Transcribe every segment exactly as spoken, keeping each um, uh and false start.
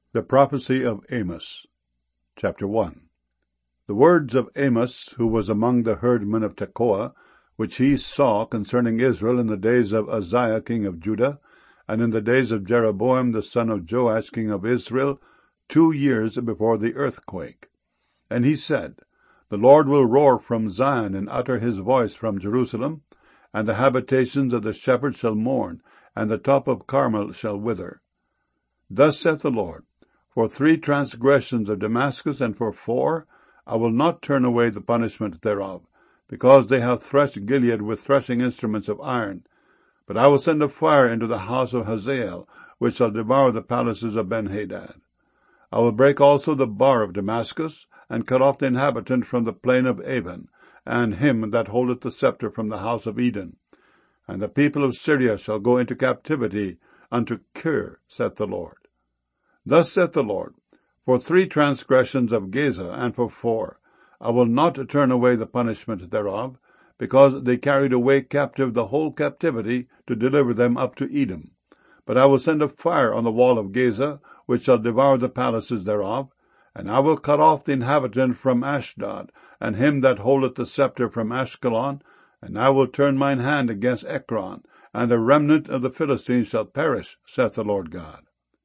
The prophecy of Amos. Chapter one. The words of Amos, who was among the herdmen of Tekoa, which he saw concerning Israel in the days of Uzziah king of Judah, and in the days of Jeroboam the son of Joash king of Israel, two years before the earthquake. And he said, The Lord will roar from Zion, and utter his voice from Jerusalem, and the habitations of the shepherds shall mourn, and the top of Carmel shall wither. Thus saith the Lord, For three transgressions of Damascus, and for four, I will not turn away the punishment thereof, because they have threshed Gilead with threshing instruments of iron. But I will send a fire into the house of Hazael, which shall devour the palaces of Benhadad. I will break also the bar of Damascus, and cut off the inhabitant from the plain of Avon, and him that holdeth the scepter from the house of Eden. And the people of Syria shall go into captivity unto Kir, saith the Lord. Thus saith the Lord, For three transgressions of Gaza, and for four, I will not turn away the punishment thereof, because they carried away captive the whole captivity to deliver them up to Edom. But I will send a fire on the wall of Gaza, which shall devour the palaces thereof, and I will cut off the inhabitant from Ashdod, and him that holdeth the scepter from Ashkelon, and I will turn mine hand against Ekron, and the remnant of the Philistines shall perish, saith the Lord God.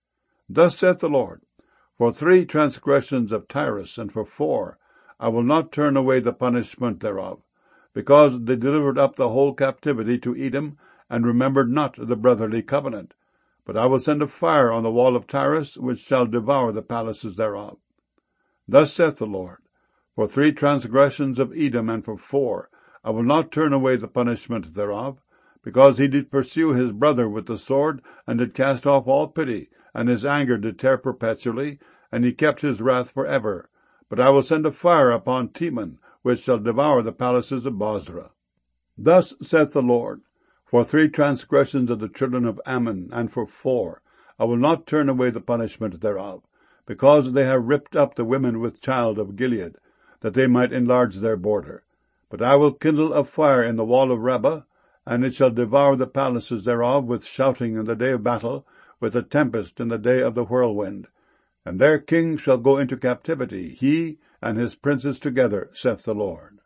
Thus saith the Lord, For three transgressions of Tyrus, and for four, I will not turn away the punishment thereof, because they delivered up the whole captivity to Edom, and remembered not the brotherly covenant. But I will send a fire on the wall of Tyrus, which shall devour the palaces thereof. Thus saith the Lord, For three transgressions of Edom, and for four, I will not turn away the punishment thereof, because he did pursue his brother with the sword, and did cast off all pity, and his anger did tear perpetually, and he kept his wrath for ever. But I will send a fire upon Teman, which shall devour the palaces of Bozrah. Thus saith the Lord, For three transgressions of the children of Ammon, and for four, I will not turn away the punishment thereof, because they have ripped up the women with child of Gilead, that they might enlarge their border. But I will kindle a fire in the wall of Rabbah, and it shall devour the palaces thereof with shouting in the day of battle, with a tempest in the day of the whirlwind. And their king shall go into captivity, he and his princes together, saith the Lord.